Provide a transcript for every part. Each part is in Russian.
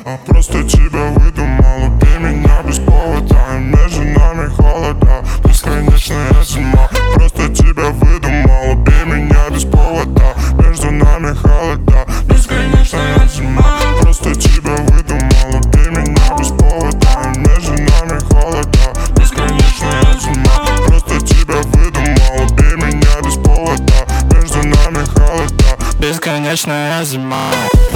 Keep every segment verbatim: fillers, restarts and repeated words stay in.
Просто тебя выдумал, убей меня без повода. Между нами холода, бесконечная зима. Просто тебя выдумал, убей меня без повода. Между нами холода, бесконечная зима. Просто тебя выдумал, убей меня без повода. Между нами холода, бесконечная зима. Просто тебя выдумал, убей меня без повода. Между нами холода, бесконечная зима.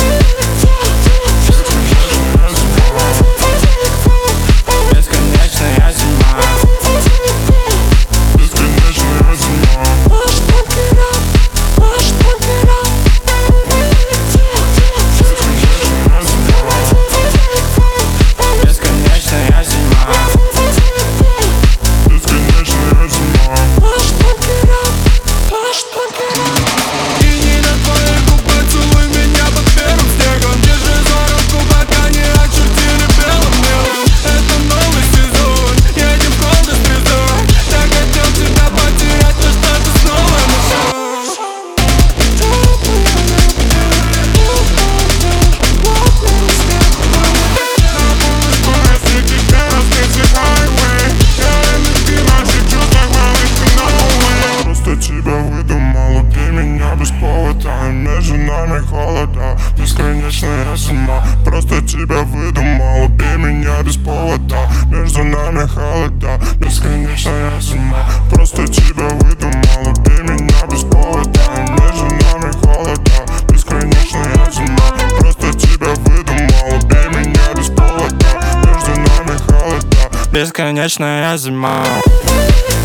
Между нами холода, бесконечная зима. Просто тебя выдумал, убей меня без повода. Между нами холода, бесконечная зима. Просто тебя выдумал, убей меня без повода. Между нами холода, бесконечная зима. Просто тебя выдумал, убей меня без повода. Между нами холода, бесконечная зима.